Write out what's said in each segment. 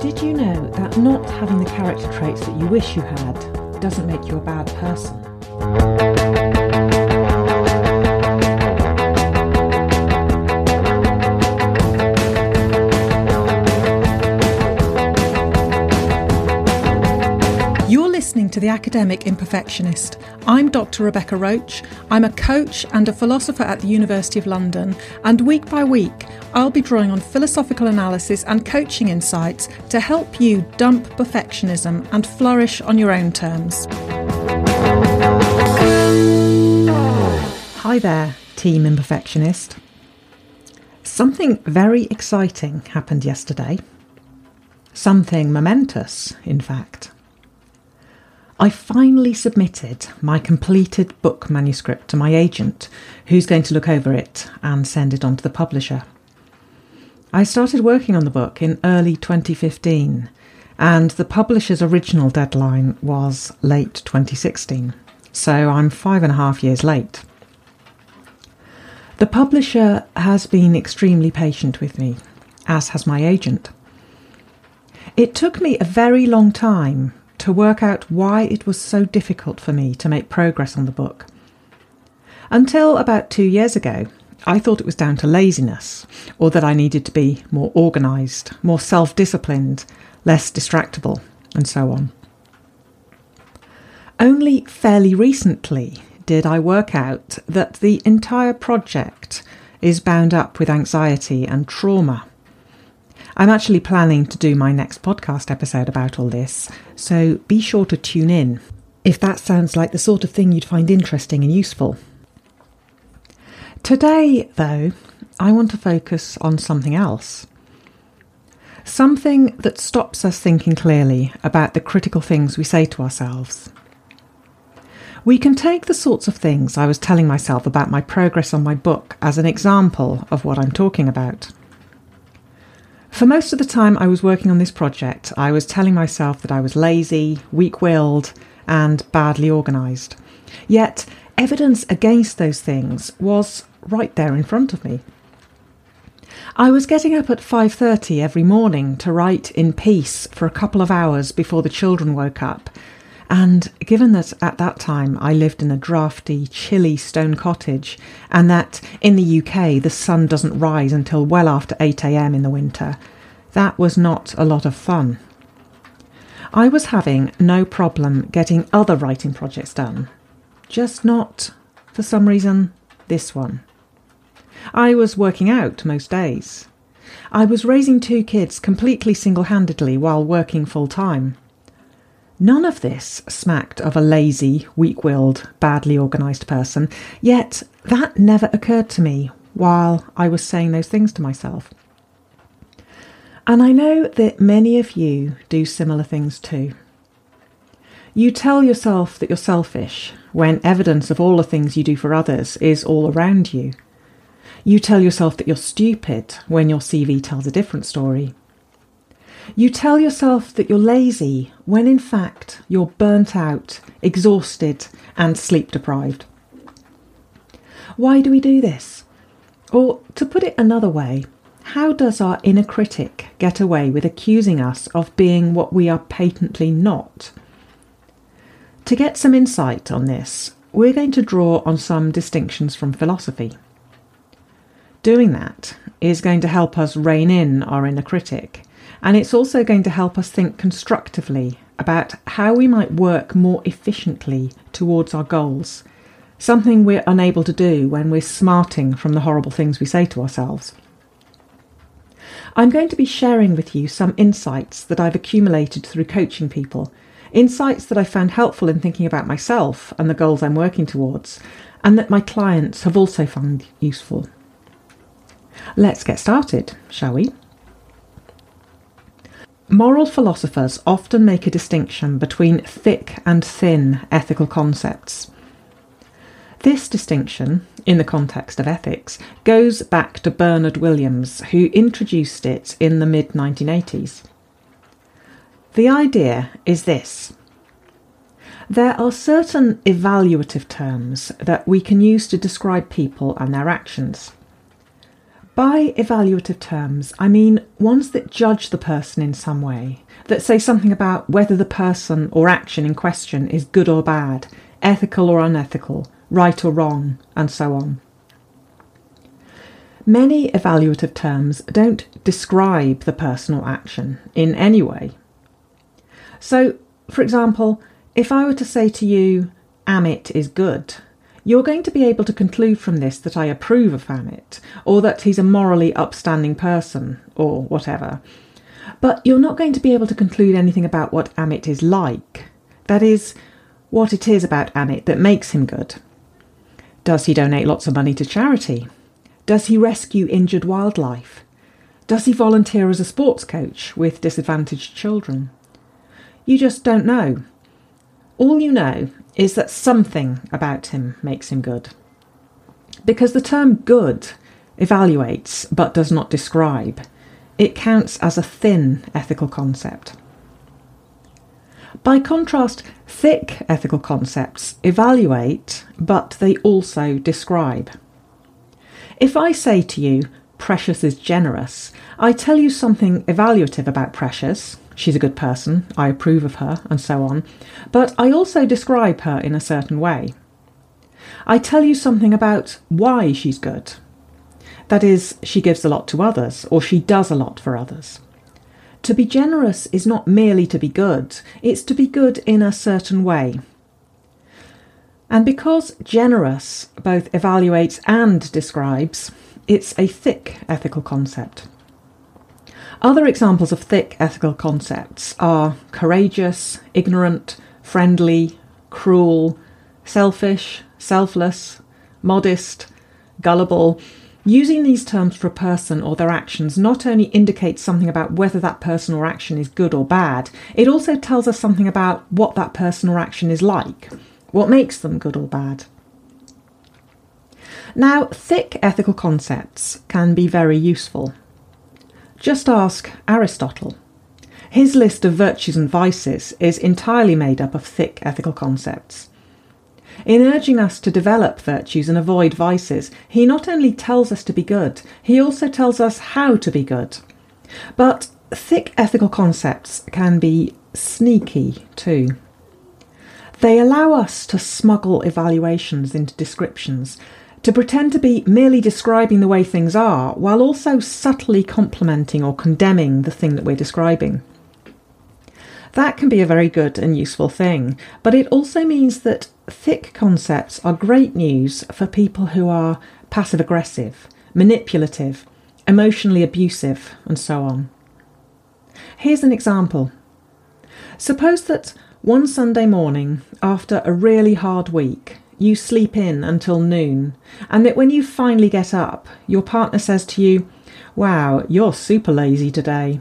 Did you know that not having the character traits that you wish you had doesn't make you a bad person? You're listening to The Academic Imperfectionist. I'm Dr. Rebecca Roach. I'm a coach and a philosopher at the University of London, and week by week I'll be drawing on philosophical analysis and coaching insights to help you dump perfectionism and flourish on your own terms. Hi there, Team Imperfectionist. Something very exciting happened yesterday. Something momentous, in fact. I finally submitted my completed book manuscript to my agent, who's going to look over it and send it on to the publisher. I started working on the book in early 2015, and the publisher's original deadline was late 2016, so I'm 5.5 years late. The publisher has been extremely patient with me, as has my agent. It took me a very long time to work out why it was so difficult for me to make progress on the book. Until about 2 years ago, I thought it was down to laziness, or that I needed to be more organised, more self-disciplined, less distractible, and so on. Only fairly recently did I work out that the entire project is bound up with anxiety and trauma. I'm actually planning to do my next podcast episode about all this, so be sure to tune in if that sounds like the sort of thing you'd find interesting and useful. Today, though, I want to focus on something else. Something that stops us thinking clearly about the critical things we say to ourselves. We can take the sorts of things I was telling myself about my progress on my book as an example of what I'm talking about. For most of the time I was working on this project, I was telling myself that I was lazy, weak-willed, and badly organised. Yet, evidence against those things was right there in front of me. I was getting up at 5:30 every morning to write in peace for a couple of hours before the children woke up, and given that at that time I lived in a drafty, chilly stone cottage, and that in the UK the sun doesn't rise until well after 8 a.m. in the winter, that was not a lot of fun. I was having no problem getting other writing projects done, just not, for some reason, this one. I was working out most days. I was raising 2 kids completely single-handedly while working full-time. None of this smacked of a lazy, weak-willed, badly organised person, yet that never occurred to me while I was saying those things to myself. And I know that many of you do similar things too. You tell yourself that you're selfish when evidence of all the things you do for others is all around you. You tell yourself that you're stupid when your CV tells a different story. You tell yourself that you're lazy when in fact you're burnt out, exhausted and sleep deprived. Why do we do this? Or to put it another way, how does our inner critic get away with accusing us of being what we are patently not? To get some insight on this, we're going to draw on some distinctions from philosophy. Doing that is going to help us rein in our inner critic, and it's also going to help us think constructively about how we might work more efficiently towards our goals, something we're unable to do when we're smarting from the horrible things we say to ourselves. I'm going to be sharing with you some insights that I've accumulated through coaching people, insights that I found helpful in thinking about myself and the goals I'm working towards, and that my clients have also found useful. Let's get started, shall we? Moral philosophers often make a distinction between thick and thin ethical concepts. This distinction, in the context of ethics, goes back to Bernard Williams, who introduced it in the mid-1980s. The idea is this. There are certain evaluative terms that we can use to describe people and their actions. By evaluative terms, I mean ones that judge the person in some way, that say something about whether the person or action in question is good or bad, ethical or unethical, right or wrong, and so on. Many evaluative terms don't describe the person or action in any way. So, for example, if I were to say to you, Amit is good, you're going to be able to conclude from this that I approve of Amit, or that he's a morally upstanding person, or whatever. But you're not going to be able to conclude anything about what Amit is like. That is, what it is about Amit that makes him good. Does he donate lots of money to charity? Does he rescue injured wildlife? Does he volunteer as a sports coach with disadvantaged children? You just don't know. All you know is that something about him makes him good. Because the term good evaluates but does not describe. It counts as a thin ethical concept. By contrast, thick ethical concepts evaluate, but they also describe. If I say to you, Precious is generous, I tell you something evaluative about Precious. She's a good person, I approve of her, and so on. But I also describe her in a certain way. I tell you something about why she's good. That is, she gives a lot to others, or she does a lot for others. To be generous is not merely to be good, it's to be good in a certain way. And because generous both evaluates and describes, it's a thick ethical concept. Other examples of thick ethical concepts are courageous, ignorant, friendly, cruel, selfish, selfless, modest, gullible. Using these terms for a person or their actions not only indicates something about whether that person or action is good or bad, it also tells us something about what that person or action is like, what makes them good or bad. Now, thick ethical concepts can be very useful. Just ask Aristotle. His list of virtues and vices is entirely made up of thick ethical concepts. In urging us to develop virtues and avoid vices, he not only tells us to be good, he also tells us how to be good. But thick ethical concepts can be sneaky too. They allow us to smuggle evaluations into descriptions, to pretend to be merely describing the way things are, while also subtly complimenting or condemning the thing that we're describing. That can be a very good and useful thing, but it also means that thick concepts are great news for people who are passive-aggressive, manipulative, emotionally abusive, and so on. Here's an example. Suppose that one Sunday morning, after a really hard week, you sleep in until noon, and that when you finally get up, your partner says to you, "Wow, you're super lazy today."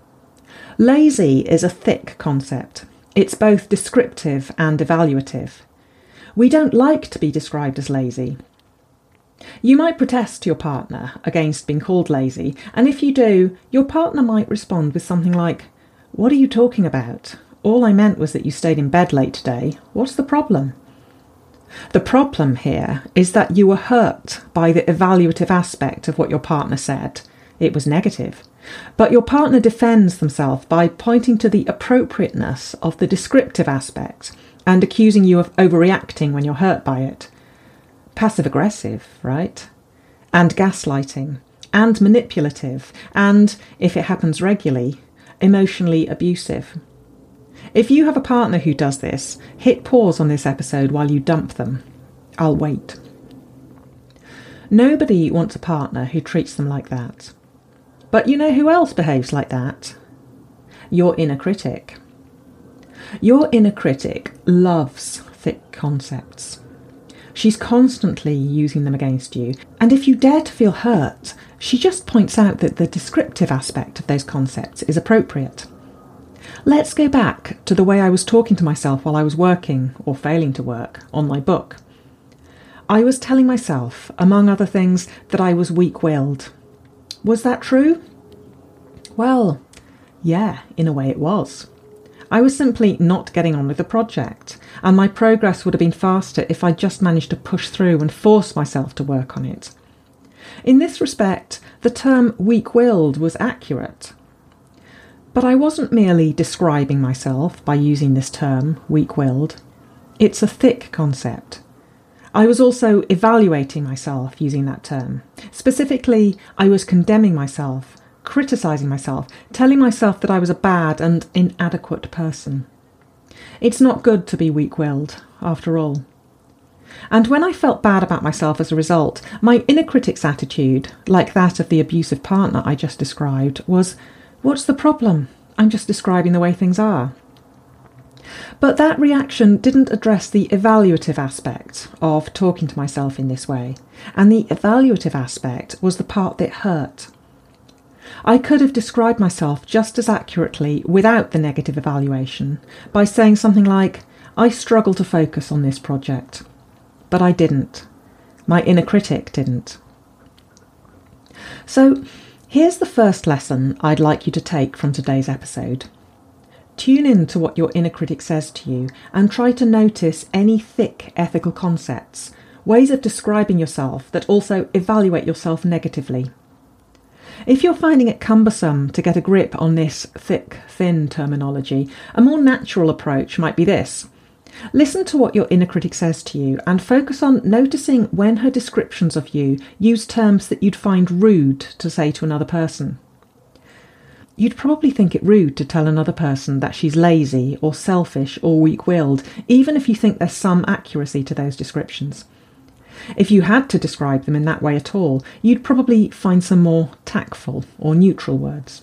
Lazy is a thick concept. It's both descriptive and evaluative. We don't like to be described as lazy. You might protest to your partner against being called lazy, and if you do, your partner might respond with something like, "What are you talking about? All I meant was that you stayed in bed late today. What's the problem?" The problem here is that you were hurt by the evaluative aspect of what your partner said. It was negative. But your partner defends themselves by pointing to the appropriateness of the descriptive aspect and accusing you of overreacting when you're hurt by it. Passive-aggressive, right? And gaslighting, and manipulative, and, if it happens regularly, emotionally abusive. If you have a partner who does this, hit pause on this episode while you dump them. I'll wait. Nobody wants a partner who treats them like that. But you know who else behaves like that? Your inner critic. Your inner critic loves thick concepts. She's constantly using them against you, and if you dare to feel hurt, she just points out that the descriptive aspect of those concepts is appropriate. Let's go back to the way I was talking to myself while I was working, or failing to work, on my book. I was telling myself, among other things, that I was weak-willed. Was that true? Well, yeah, in a way it was. I was simply not getting on with the project, and my progress would have been faster if I just managed to push through and force myself to work on it. In this respect, the term weak-willed was accurate. But I wasn't merely describing myself by using this term, weak-willed. It's a thick concept. I was also evaluating myself using that term. Specifically, I was condemning myself, criticising myself, telling myself that I was a bad and inadequate person. It's not good to be weak-willed, after all. And when I felt bad about myself as a result, my inner critic's attitude, like that of the abusive partner I just described, was, "What's the problem? I'm just describing the way things are." But that reaction didn't address the evaluative aspect of talking to myself in this way, and the evaluative aspect was the part that hurt. I could have described myself just as accurately without the negative evaluation, by saying something like, "I struggle to focus on this project." But I didn't. My inner critic didn't. So here's the first lesson I'd like you to take from today's episode. Tune in to what your inner critic says to you and try to notice any thick ethical concepts, ways of describing yourself that also evaluate yourself negatively. If you're finding it cumbersome to get a grip on this thick, thin terminology, a more natural approach might be this. Listen to what your inner critic says to you and focus on noticing when her descriptions of you use terms that you'd find rude to say to another person. You'd probably think it rude to tell another person that she's lazy or selfish or weak-willed, even if you think there's some accuracy to those descriptions. If you had to describe them in that way at all, you'd probably find some more tactful or neutral words.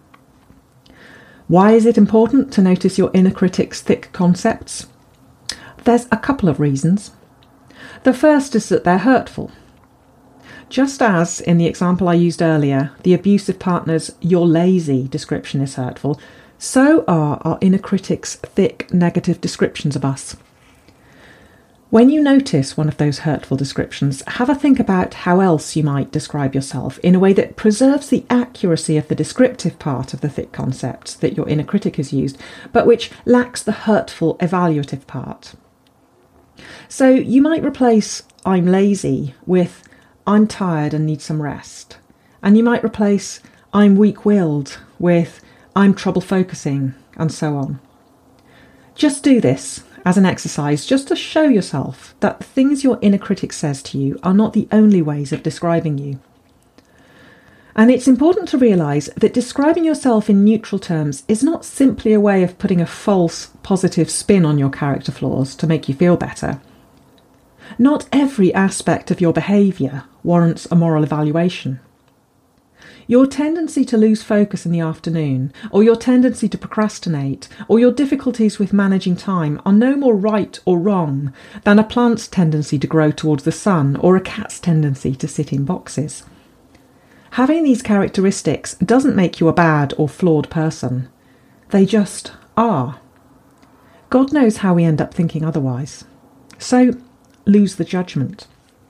Why is it important to notice your inner critic's thick concepts? There's a couple of reasons. The first is that they're hurtful. Just as, in the example I used earlier, the abusive partner's "you're lazy" description is hurtful, so are our inner critic's thick negative descriptions of us. When you notice one of those hurtful descriptions, have a think about how else you might describe yourself in a way that preserves the accuracy of the descriptive part of the thick concepts that your inner critic has used, but which lacks the hurtful evaluative part. So you might replace "I'm lazy" with "I'm tired and need some rest." And you might replace "I'm weak-willed" with "I'm trouble focusing," and so on. Just do this as an exercise just to show yourself that the things your inner critic says to you are not the only ways of describing you. And it's important to realise that describing yourself in neutral terms is not simply a way of putting a false positive spin on your character flaws to make you feel better. Not every aspect of your behaviour warrants a moral evaluation. Your tendency to lose focus in the afternoon, or your tendency to procrastinate, or your difficulties with managing time are no more right or wrong than a plant's tendency to grow towards the sun or a cat's tendency to sit in boxes. Having these characteristics doesn't make you a bad or flawed person. They just are. God knows how we end up thinking otherwise. So, lose the judgment.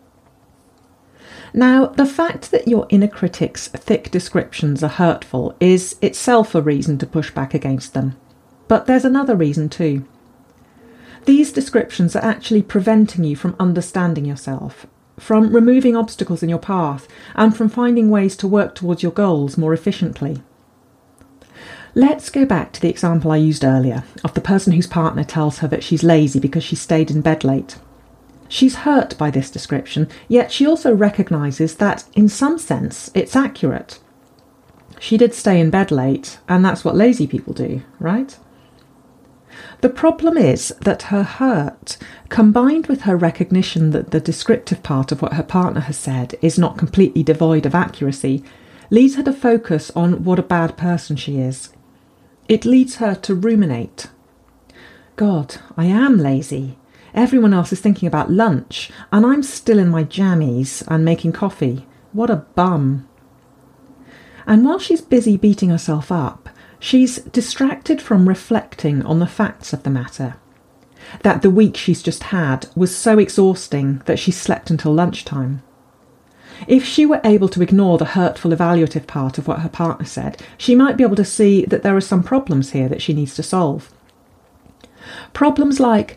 Now, the fact that your inner critic's thick descriptions are hurtful is itself a reason to push back against them. But there's another reason too. These descriptions are actually preventing you from understanding yourself, from removing obstacles in your path, and from finding ways to work towards your goals more efficiently. Let's go back to the example I used earlier of the person whose partner tells her that she's lazy because she stayed in bed late. She's hurt by this description, yet she also recognises that, in some sense, it's accurate. She did stay in bed late, and that's what lazy people do, right? The problem is that her hurt, combined with her recognition that the descriptive part of what her partner has said is not completely devoid of accuracy, leads her to focus on what a bad person she is. It leads her to ruminate. God, I am lazy. Everyone else is thinking about lunch, and I'm still in my jammies and making coffee. What a bum. And while she's busy beating herself up, she's distracted from reflecting on the facts of the matter. That the week she's just had was so exhausting that she slept until lunchtime. If she were able to ignore the hurtful evaluative part of what her partner said, she might be able to see that there are some problems here that she needs to solve. Problems like,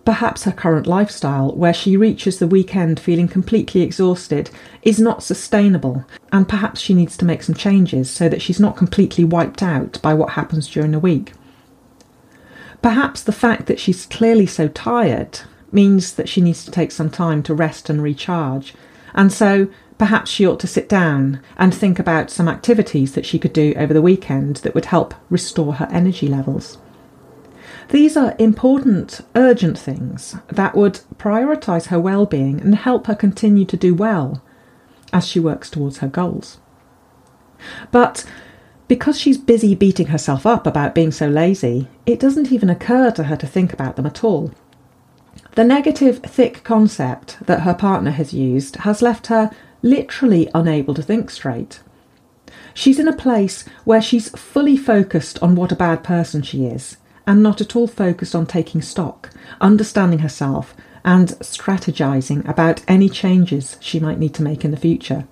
perhaps her current lifestyle, where she reaches the weekend feeling completely exhausted, is not sustainable, and perhaps she needs to make some changes so that she's not completely wiped out by what happens during the week. Perhaps the fact that she's clearly so tired means that she needs to take some time to rest and recharge, and so perhaps she ought to sit down and think about some activities that she could do over the weekend that would help restore her energy levels. These are important, urgent things that would prioritise her well-being and help her continue to do well as she works towards her goals. But because she's busy beating herself up about being so lazy, it doesn't even occur to her to think about them at all. The negative, thick concept that her partner has used has left her literally unable to think straight. She's in a place where she's fully focused on what a bad person she is, and not at all focused on taking stock, understanding herself, and strategizing about any changes she might need to make in the future.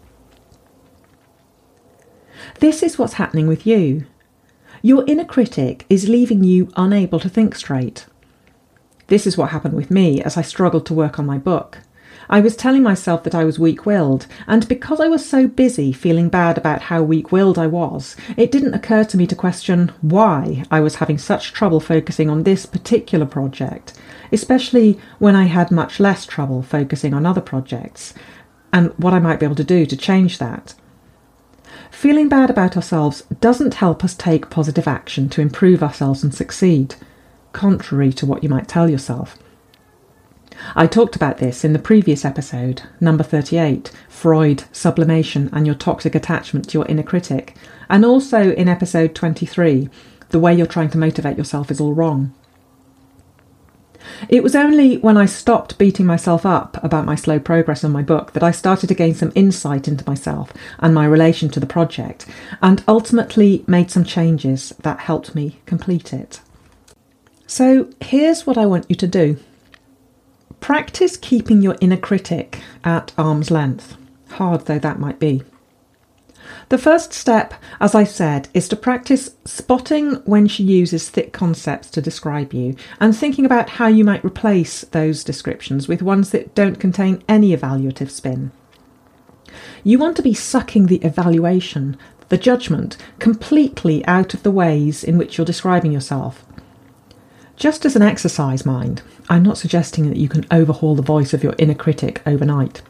This is what's happening with you. Your inner critic is leaving you unable to think straight. This is what happened with me as I struggled to work on my book. I was telling myself that I was weak-willed, and because I was so busy feeling bad about how weak-willed I was, it didn't occur to me to question why I was having such trouble focusing on this particular project, especially when I had much less trouble focusing on other projects, and what I might be able to do to change that. Feeling bad about ourselves doesn't help us take positive action to improve ourselves and succeed, contrary to what you might tell yourself. I talked about this in the previous episode, number 38, Freud, Sublimation and Your Toxic Attachment to Your Inner Critic, and also in episode 23, The Way You're Trying to Motivate Yourself Is All Wrong. It was only when I stopped beating myself up about my slow progress on my book that I started to gain some insight into myself and my relation to the project, and ultimately made some changes that helped me complete it. So here's what I want you to do. Practice keeping your inner critic at arm's length, hard though that might be. The first step, as I said, is to practice spotting when she uses thick concepts to describe you and thinking about how you might replace those descriptions with ones that don't contain any evaluative spin. You want to be sucking the evaluation, the judgment, completely out of the ways in which you're describing yourself. Just as an exercise, mind, I'm not suggesting that you can overhaul the voice of your inner critic overnight.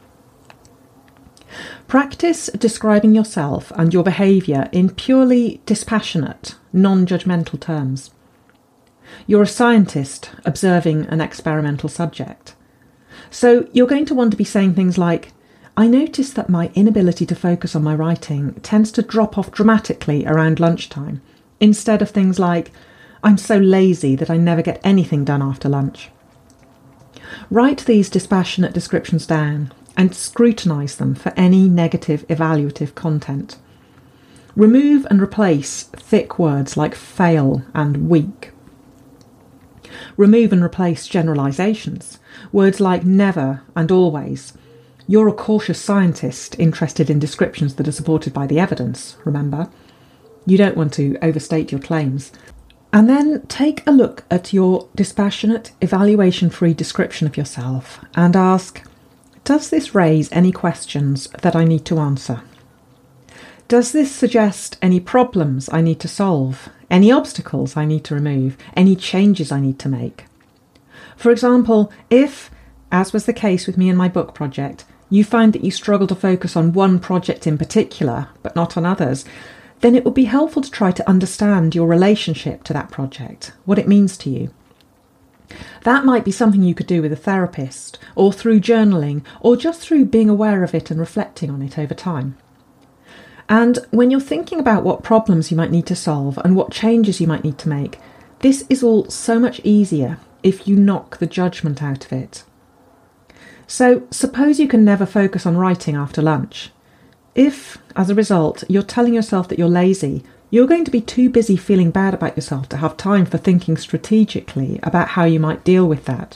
Practice describing yourself and your behaviour in purely dispassionate, non-judgmental terms. You're a scientist observing an experimental subject. So you're going to want to be saying things like, I notice that my inability to focus on my writing tends to drop off dramatically around lunchtime, instead of things like, I'm so lazy that I never get anything done after lunch. Write these dispassionate descriptions down and scrutinise them for any negative evaluative content. Remove and replace thick words like fail and weak. Remove and replace generalisations, words like never and always. You're a cautious scientist interested in descriptions that are supported by the evidence, remember? You don't want to overstate your claims. And then take a look at your dispassionate, evaluation-free description of yourself and ask, does this raise any questions that I need to answer? Does this suggest any problems I need to solve, any obstacles I need to remove, any changes I need to make? For example, if, as was the case with me and my book project, you find that you struggle to focus on one project in particular, but not on others, then it would be helpful to try to understand your relationship to that project, what it means to you. That might be something you could do with a therapist, or through journaling, or just through being aware of it and reflecting on it over time. And when you're thinking about what problems you might need to solve and what changes you might need to make, this is all so much easier if you knock the judgment out of it. So suppose you can never focus on writing after lunch. If, as a result, you're telling yourself that you're lazy, you're going to be too busy feeling bad about yourself to have time for thinking strategically about how you might deal with that.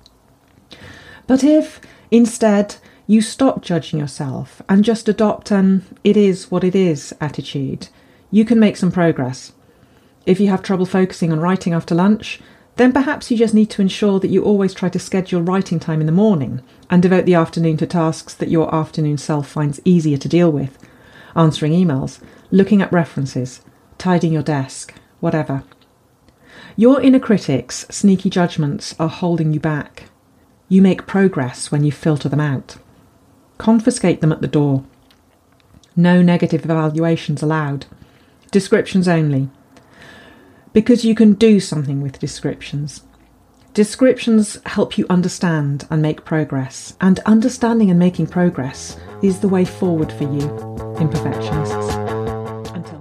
But if, instead, you stop judging yourself and just adopt an it is what it is attitude, you can make some progress. If you have trouble focusing on writing after lunch, then perhaps you just need to ensure that you always try to schedule writing time in the morning and devote the afternoon to tasks that your afternoon self finds easier to deal with. Answering emails, looking at references, tidying your desk, whatever. Your inner critics' sneaky judgments are holding you back. You make progress when you filter them out. Confiscate them at the door. No negative evaluations allowed. Descriptions only. Because you can do something with descriptions. Descriptions help you understand and make progress, and understanding and making progress is the way forward for you, imperfectionists. Until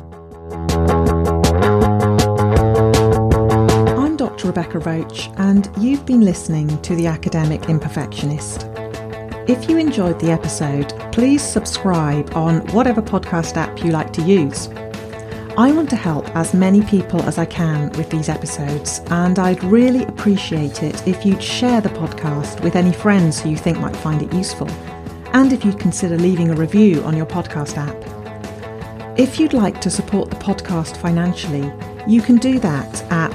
next time. I'm Dr. Rebecca Roach, and you've been listening to The Academic Imperfectionist. If you enjoyed the episode, please subscribe on whatever podcast app you like to use. I want to help as many people as I can with these episodes, and I'd really appreciate it if you'd share the podcast with any friends who you think might find it useful, and if you'd consider leaving a review on your podcast app. If you'd like to support the podcast financially, you can do that at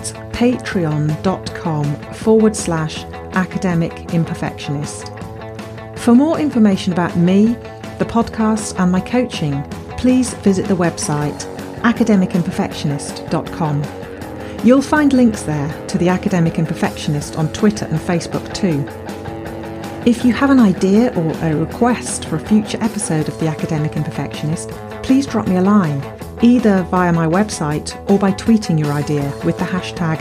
patreon.com/academicimperfectionist. For more information about me, the podcast and my coaching, please visit the website academicimperfectionist.com. You'll find links there to The Academic Imperfectionist on Twitter and Facebook too. If you have an idea or a request for a future episode of The Academic Imperfectionist, please drop me a line, either via my website or by tweeting your idea with the hashtag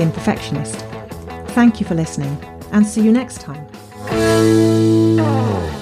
academicimperfectionist. Thank you for listening, and see you next time.